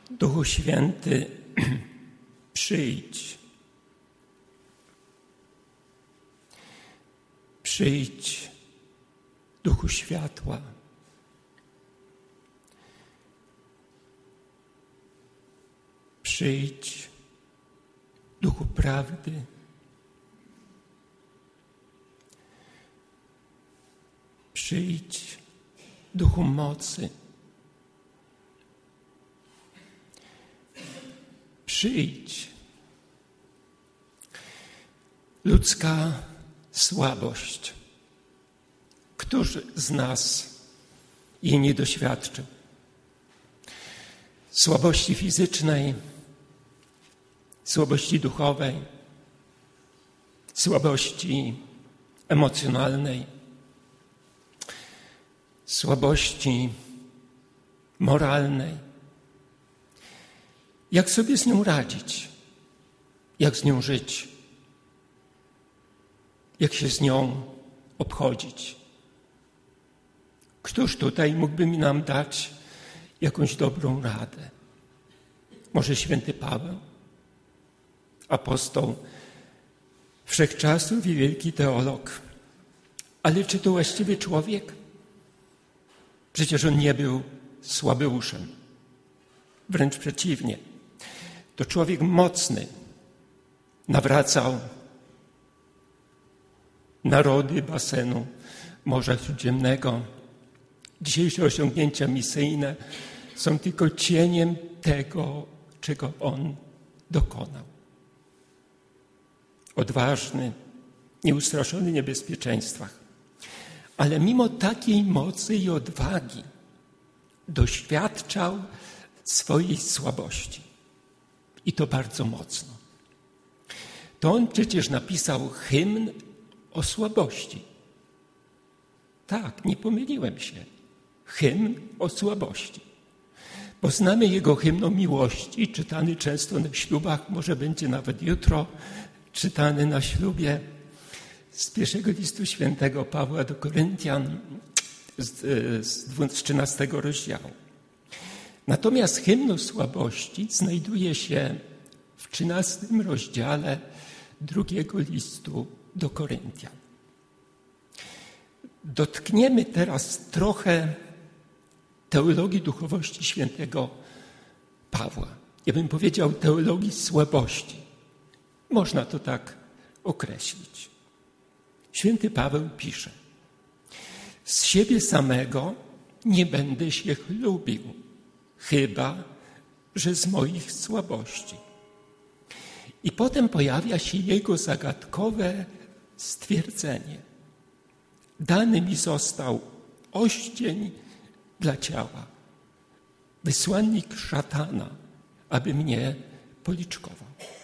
Duchu Święty, przyjdź. Przyjdź, Duchu Światła. Przyjdź, Duchu Prawdy. Przyjdź, Duchu Mocy. Przyjdź. Ludzka słabość. Któż z nas jej nie doświadczył? Słabości fizycznej, słabości duchowej, słabości emocjonalnej, słabości moralnej. Jak sobie z nią radzić? Jak z nią żyć? Jak się z nią obchodzić? Któż tutaj mógłby nam dać jakąś dobrą radę? Może święty Paweł, apostoł wszechczasów i wielki teolog. Ale czy to właściwy człowiek? Przecież on nie był słabeuszem. Wręcz przeciwnie. To człowiek mocny. Nawracał narody basenu Morza Śródziemnego. Dzisiejsze osiągnięcia misyjne są tylko cieniem tego, czego on dokonał. Odważny, nieustraszony w niebezpieczeństwach. Ale mimo takiej mocy i odwagi doświadczał swojej słabości. I to bardzo mocno. To on przecież napisał hymn o słabości. Tak, nie pomyliłem się. Hymn o słabości. Bo znamy jego hymn o miłości, czytany często na ślubach, może będzie nawet jutro czytany na ślubie z pierwszego listu świętego Pawła do Koryntian z 13 rozdziału. Natomiast hymn o słabości znajduje się w 13 rozdziale drugiego listu do Koryntian. Dotkniemy teraz trochę teologii duchowości świętego Pawła. Ja bym powiedział teologii słabości. Można to tak określić. Święty Paweł pisze: z siebie samego nie będę się chlubił, chyba że z moich słabości. I potem pojawia się jego zagadkowe stwierdzenie. Dany mi został oścień dla ciała, wysłannik szatana, aby mnie policzkował.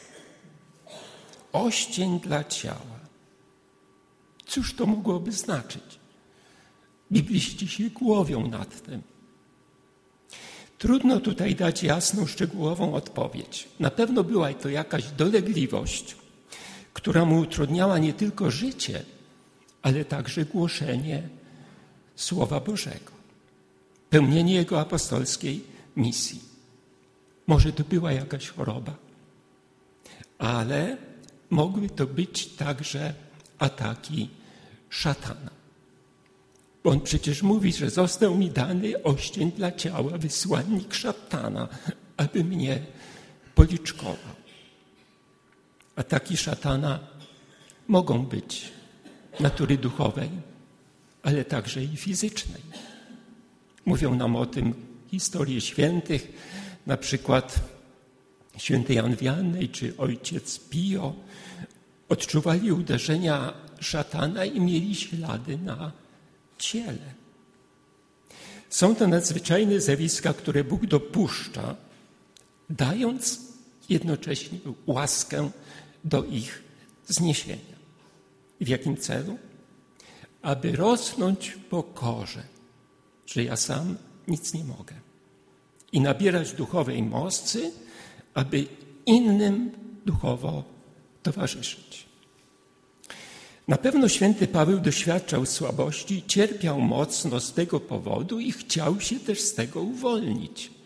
Oścień dla ciała. Cóż to mogłoby znaczyć? Bibliści się głowią nad tym. Trudno tutaj dać jasną, szczegółową odpowiedź. Na pewno była to jakaś dolegliwość, która mu utrudniała nie tylko życie, ale także głoszenie Słowa Bożego. Pełnienie jego apostolskiej misji. Może to była jakaś choroba, ale mogły to być także ataki szatana. Bo on przecież mówi, że został mi dany oścień dla ciała, wysłannik szatana, aby mnie policzkował. Ataki szatana mogą być natury duchowej, ale także i fizycznej. Mówią nam o tym historie świętych, na przykład święty Jan Wiannej czy ojciec Pio odczuwali uderzenia szatana i mieli ślady na ciele. Są to nadzwyczajne zjawiska, które Bóg dopuszcza, dając jednocześnie łaskę do ich zniesienia. I w jakim celu? Aby rosnąć w pokorze, że ja sam nic nie mogę. I nabierać duchowej mocy, aby innym duchowo towarzyszyć. Na pewno święty Paweł doświadczał słabości, cierpiał mocno z tego powodu i chciał się też z tego uwolnić.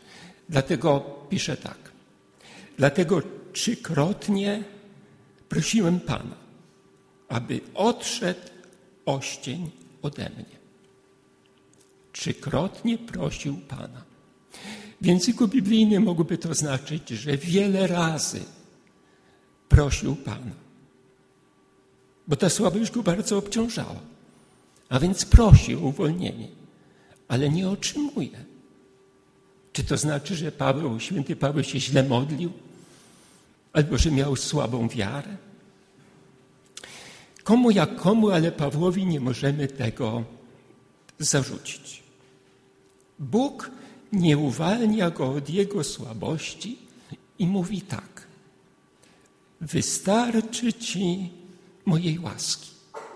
Dlatego pisze tak. Dlatego 3-krotnie prosiłem Pana, aby odszedł oścień ode mnie. 3-krotnie prosił Pana. W języku biblijnym mogłoby to znaczyć, że wiele razy prosił Pana. Bo ta słabość go bardzo obciążała. A więc prosi o uwolnienie, ale nie otrzymuje. Czy to znaczy, że święty Paweł się źle modlił? Albo że miał słabą wiarę? Komu jak komu, ale Pawłowi nie możemy tego zarzucić. Bóg nie uwalnia go od jego słabości i mówi tak. Wystarczy ci mojej łaski.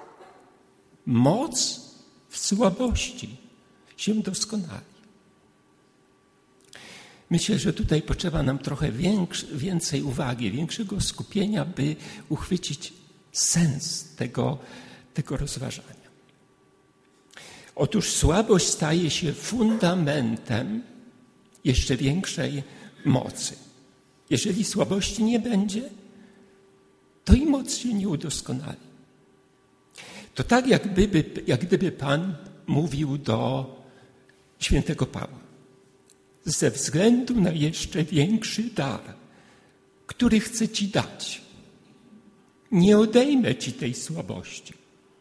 Moc w słabości się doskonali. Myślę, że tutaj potrzeba nam trochę więcej uwagi, większego skupienia, by uchwycić sens tego rozważania. Otóż słabość staje się fundamentem jeszcze większej mocy. Jeżeli słabości nie będzie, to i moc się nie udoskonali. To tak, jak gdyby Pan mówił do świętego Pawła. Ze względu na jeszcze większy dar, który chcę ci dać, nie odejmę ci tej słabości,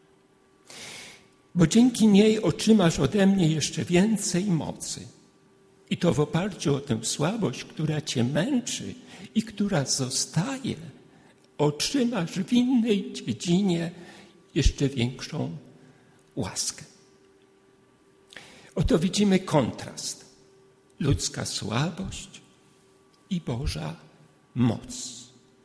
bo dzięki niej otrzymasz ode mnie jeszcze więcej mocy. I to w oparciu o tę słabość, która cię męczy i która zostaje, otrzymasz w innej dziedzinie jeszcze większą łaskę. Oto widzimy kontrast. Ludzka słabość i Boża moc.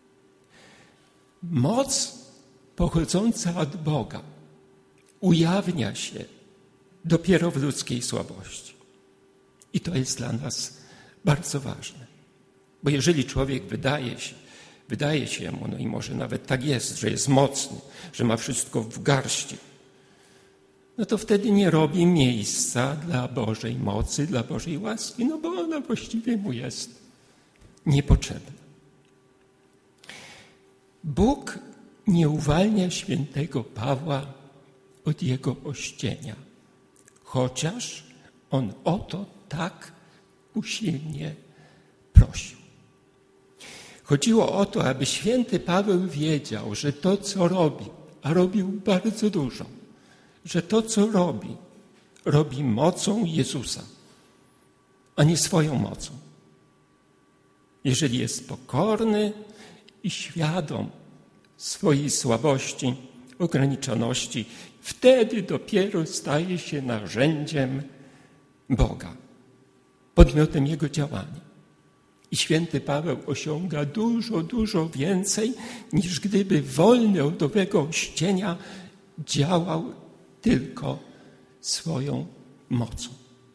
Moc pochodząca od Boga ujawnia się dopiero w ludzkiej słabości. I to jest dla nas bardzo ważne. Bo jeżeli człowiek wydaje się mu, no i może nawet tak jest, że jest mocny, że ma wszystko w garści, no to wtedy nie robi miejsca dla Bożej mocy, dla Bożej łaski, no bo ona właściwie mu jest niepotrzebna. Bóg nie uwalnia świętego Pawła od jego ościenia, chociaż on o to tak usilnie prosił. Chodziło o to, aby święty Paweł wiedział, że to, co robi, a robił bardzo dużo, że to, co robi mocą Jezusa, a nie swoją mocą. Jeżeli jest pokorny i świadom swojej słabości, ograniczoności, wtedy dopiero staje się narzędziem Boga, podmiotem Jego działania. I święty Paweł osiąga dużo, dużo więcej, niż gdyby wolny od owego ościenia działał tylko swoją mocą.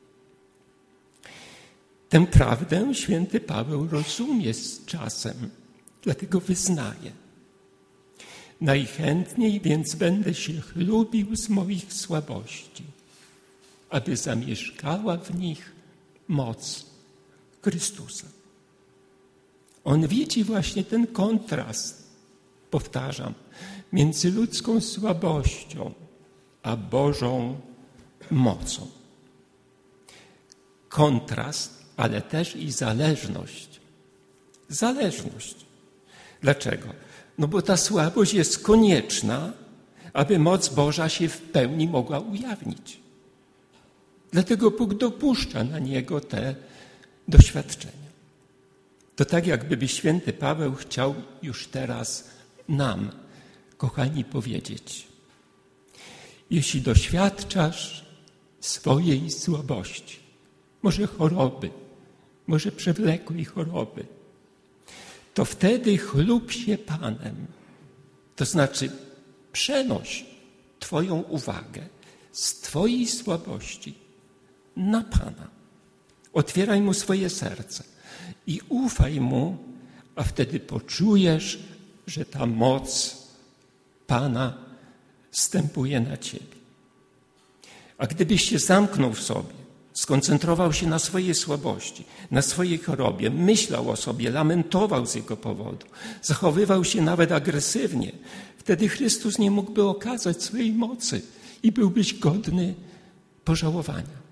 Tę prawdę święty Paweł rozumie z czasem, dlatego wyznaje. Najchętniej więc będę się chlubił z moich słabości, aby zamieszkała w nich moc Chrystusa. On widzi właśnie ten kontrast, powtarzam, między ludzką słabością a Bożą mocą. Kontrast, ale też i zależność. Zależność. Dlaczego? No bo ta słabość jest konieczna, aby moc Boża się w pełni mogła ujawnić. Dlatego Bóg dopuszcza na niego te doświadczenia. To tak, jakby święty Paweł chciał już teraz nam, kochani, powiedzieć: jeśli doświadczasz swojej słabości, może choroby, może przewlekłej choroby, to wtedy chlub się Panem. To znaczy przenoś Twoją uwagę z Twojej słabości na Pana. Otwieraj Mu swoje serce i ufaj Mu, a wtedy poczujesz, że ta moc Pana zstępuje na Ciebie. A gdybyś się zamknął w sobie Skoncentrował się na swojej słabości, na swojej chorobie, myślał o sobie, lamentował z jego powodu, zachowywał się nawet agresywnie. Wtedy Chrystus nie mógłby okazać swojej mocy i byłbyś godny pożałowania.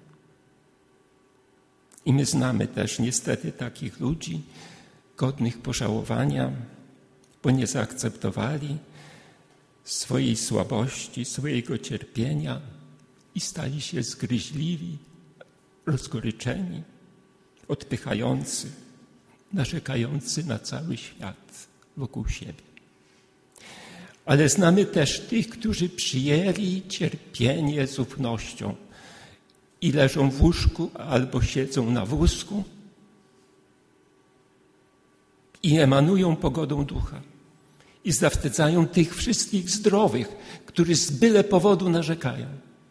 I my znamy też niestety takich ludzi, godnych pożałowania, bo nie zaakceptowali swojej słabości, swojego cierpienia i stali się zgryźliwi, rozgoryczeni, odpychający, narzekający na cały świat wokół siebie. Ale znamy też tych, którzy przyjęli cierpienie z ufnością i leżą w łóżku albo siedzą na wózku i emanują pogodą ducha i zawstydzają tych wszystkich zdrowych, którzy z byle powodu narzekają.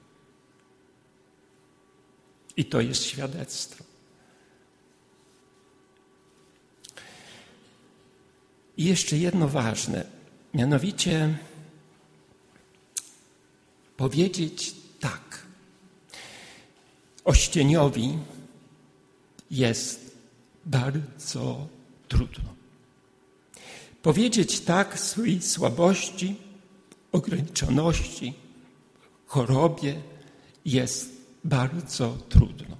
I to jest świadectwo. I jeszcze jedno ważne, mianowicie powiedzieć tak. Ościeniowi jest bardzo trudno. Powiedzieć tak swojej słabości, ograniczoności, chorobie jest bardzo trudno.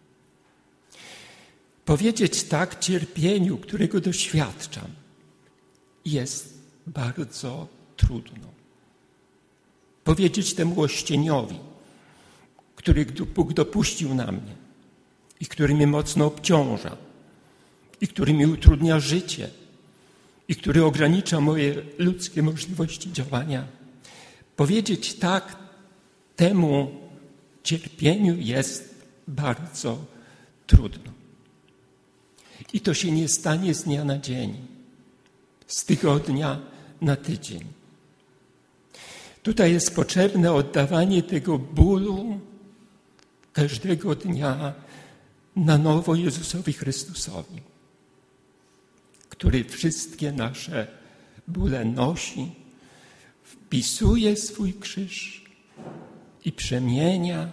Powiedzieć tak cierpieniu, którego doświadczam, jest bardzo trudno. Powiedzieć temu ościeniowi, który Bóg dopuścił na mnie i który mnie mocno obciąża i który mi utrudnia życie i który ogranicza moje ludzkie możliwości działania. Powiedzieć tak temu cierpieniu jest bardzo trudno. I to się nie stanie z dnia na dzień, z tygodnia na tydzień. Tutaj jest potrzebne oddawanie tego bólu każdego dnia na nowo Jezusowi Chrystusowi, który wszystkie nasze bóle nosi, wpisuje swój krzyż i przemienia.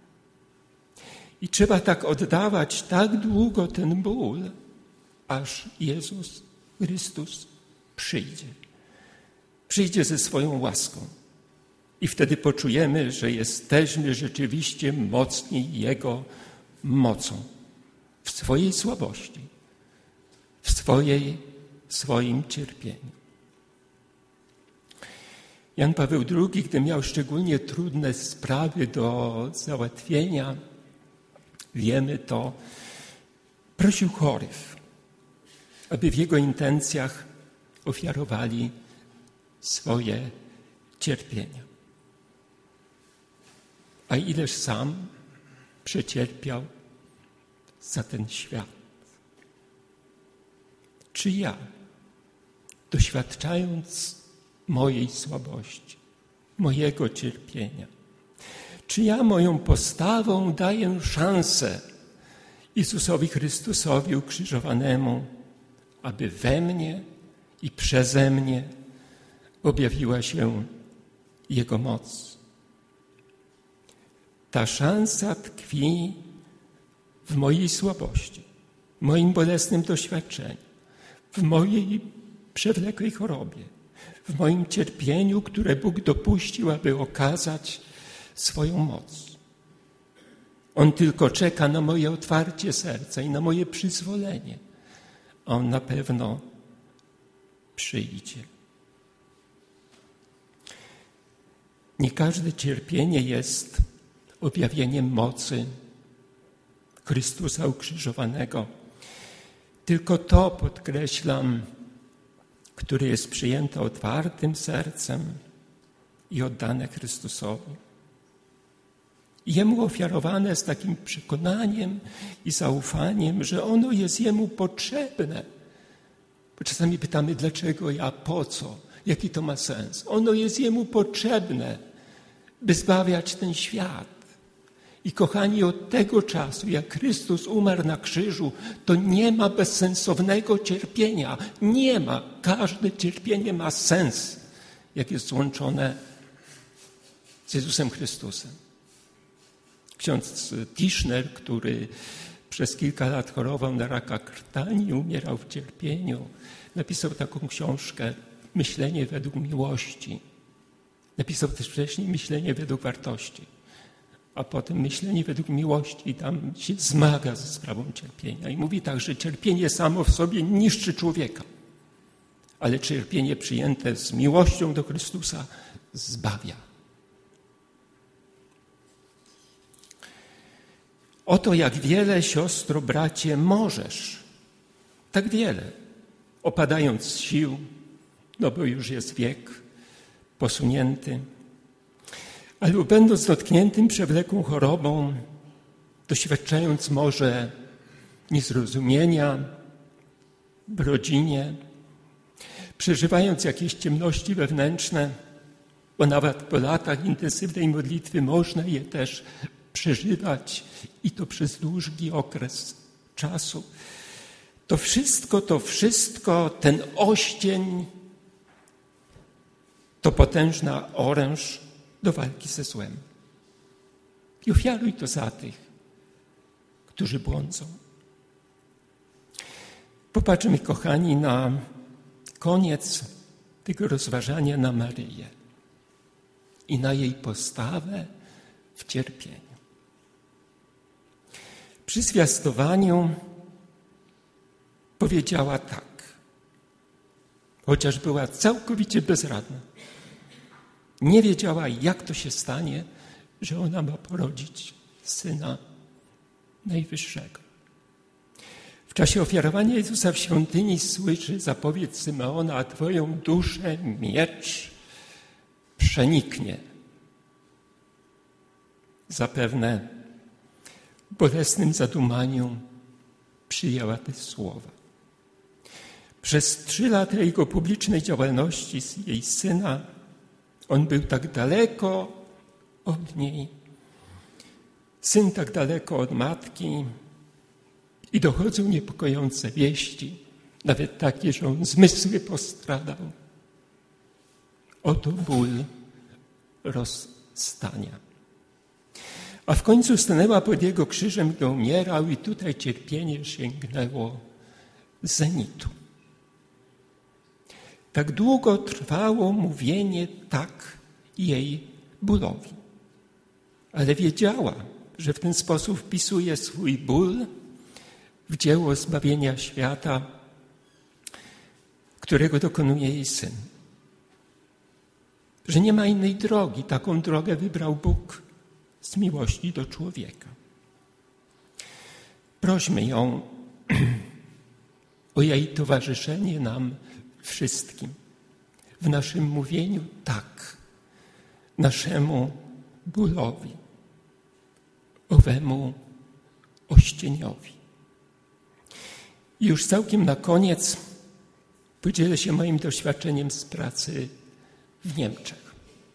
I trzeba tak oddawać tak długo ten ból, aż Jezus Chrystus przyjdzie. Przyjdzie ze swoją łaską. I wtedy poczujemy, że jesteśmy rzeczywiście mocni Jego mocą. W swojej słabości, w swoim cierpieniu. Jan Paweł II, gdy miał szczególnie trudne sprawy do załatwienia, wiemy to, prosił chorych, aby w jego intencjach ofiarowali swoje cierpienia. A ileż sam przecierpiał za ten świat. Czy ja, doświadczając mojej słabości, mojego cierpienia, czy ja moją postawą daję szansę Jezusowi Chrystusowi ukrzyżowanemu, aby we mnie i przeze mnie objawiła się Jego moc? Ta szansa tkwi w mojej słabości, w moim bolesnym doświadczeniu, w mojej przewlekłej chorobie, w moim cierpieniu, które Bóg dopuścił, aby okazać swoją moc. On tylko czeka na moje otwarcie serca i na moje przyzwolenie. A On na pewno przyjdzie. Nie każde cierpienie jest objawieniem mocy Chrystusa ukrzyżowanego. Tylko to, podkreślam, które jest przyjęte otwartym sercem i oddane Chrystusowi. Jemu ofiarowane z takim przekonaniem i zaufaniem, że ono jest Jemu potrzebne. Bo czasami pytamy, dlaczego ja, po co, jaki to ma sens. Ono jest Jemu potrzebne, by zbawiać ten świat. I kochani, od tego czasu, jak Chrystus umarł na krzyżu, to nie ma bezsensownego cierpienia. Nie ma. Każde cierpienie ma sens, jak jest złączone z Jezusem Chrystusem. Ksiądz Tischner, który przez kilka lat chorował na raka krtani, umierał w cierpieniu, napisał taką książkę Myślenie według miłości. Napisał też wcześniej Myślenie według wartości, a potem Myślenie według miłości i tam się zmaga ze sprawą cierpienia. I mówi tak, że cierpienie samo w sobie niszczy człowieka, ale cierpienie przyjęte z miłością do Chrystusa zbawia. Oto jak wiele, siostro, bracie, możesz. Tak wiele. Opadając z sił, no bo już jest wiek posunięty, albo będąc dotkniętym przewlekłą chorobą, doświadczając może niezrozumienia w rodzinie, przeżywając jakieś ciemności wewnętrzne, bo nawet po latach intensywnej modlitwy można je też przeżywać i to przez długi okres czasu. To wszystko, ten oścień, to potężna oręż do walki ze złem. I ofiaruj to za tych, którzy błądzą. Popatrzmy, kochani, na koniec tego rozważania na Maryję i na jej postawę w cierpieniu. Przy zwiastowaniu powiedziała tak, chociaż była całkowicie bezradna. Nie wiedziała, jak to się stanie, że ona ma porodzić Syna Najwyższego. W czasie ofiarowania Jezusa w świątyni słyszy zapowiedź Symeona, a twoją duszę miecz przeniknie. Zapewne w bolesnym zadumaniu przyjęła te słowa. Przez 3 lata jego publicznej działalności z jej syna on był tak daleko od niej, syn tak daleko od matki i dochodzą niepokojące wieści, nawet takie, że on zmysły postradał. Oto ból rozstania. A w końcu stanęła pod jego krzyżem, gdy umierał i tutaj cierpienie sięgnęło zenitu. Tak długo trwało mówienie tak jej bólowi. Ale wiedziała, że w ten sposób wpisuje swój ból w dzieło zbawienia świata, którego dokonuje jej Syn. Że nie ma innej drogi. Taką drogę wybrał Bóg z miłości do człowieka. Prośmy ją o jej towarzyszenie nam wszystkim w naszym mówieniu tak, naszemu bólowi, owemu ościeniowi. I już całkiem na koniec podzielę się moim doświadczeniem z pracy w Niemczech.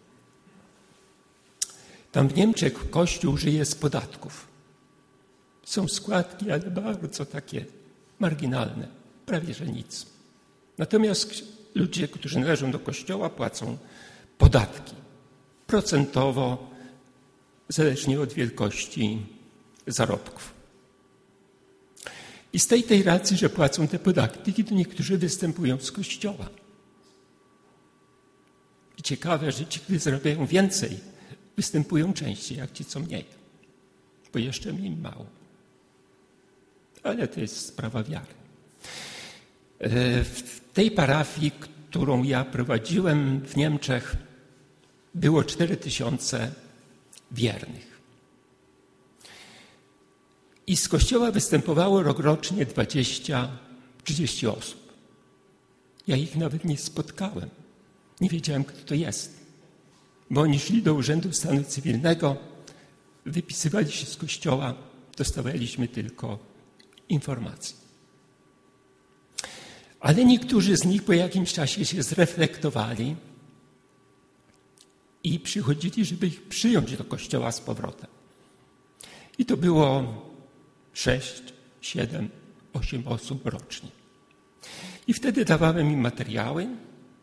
Tam w Niemczech Kościół żyje z podatków. Są składki, ale bardzo takie marginalne, prawie że nic. Natomiast ludzie, którzy należą do Kościoła, płacą podatki. Procentowo, zależnie od wielkości zarobków. I z tej racji, że płacą te podatki, to niektórzy występują z Kościoła. I ciekawe, że ci, którzy zarabiają więcej, występują częściej, jak ci, co mniej. Bo jeszcze mniej mało. Ale to jest sprawa wiary. W tej parafii, którą ja prowadziłem w Niemczech, było 4000 wiernych. I z kościoła występowało rokrocznie 20-30 osób. Ja ich nawet nie spotkałem. Nie wiedziałem, kto to jest. Bo oni szli do Urzędu Stanu Cywilnego, wypisywali się z kościoła, dostawaliśmy tylko informacje. Ale niektórzy z nich po jakimś czasie się zreflektowali i przychodzili, żeby ich przyjąć do kościoła z powrotem. I to było 6, 7, 8 osób rocznie. I wtedy dawałem im materiały,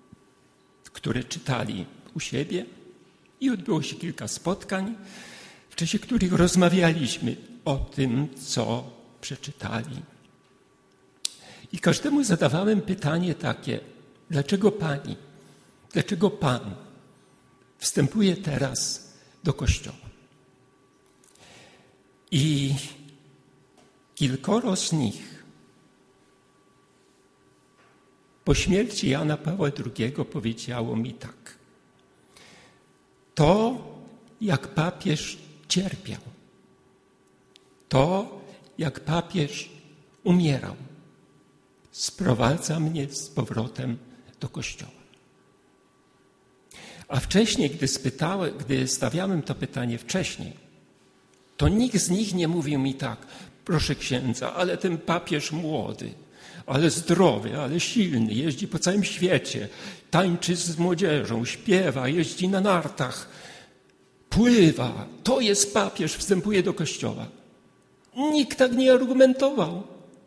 które czytali u siebie i odbyło się kilka spotkań, w czasie których rozmawialiśmy o tym, co przeczytali. I każdemu zadawałem pytanie takie: dlaczego Pani, dlaczego Pan wstępuje teraz do Kościoła? I kilkoro z nich po śmierci Jana Pawła II powiedziało mi tak: to, jak papież cierpiał, to, jak papież umierał, sprowadza mnie z powrotem do Kościoła. A wcześniej, gdy stawiałem to pytanie wcześniej, to nikt z nich nie mówił mi tak: proszę księdza, ale ten papież młody, ale zdrowy, ale silny, jeździ po całym świecie, tańczy z młodzieżą, śpiewa, jeździ na nartach, pływa. To jest papież, wstępuje do Kościoła. Nikt tak nie argumentował.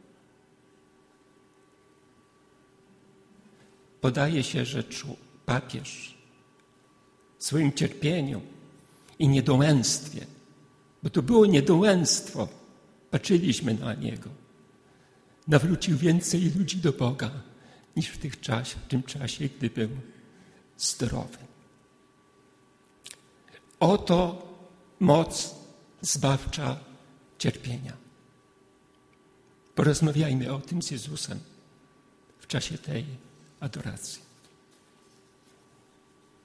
Podaje się, że papież w swoim cierpieniu i niedołęstwie, bo to było niedołęstwo, patrzyliśmy na niego, nawrócił więcej ludzi do Boga niż w tym czasie, gdy był zdrowy. Oto moc zbawcza cierpienia. Porozmawiajmy o tym z Jezusem w czasie tej adoracji.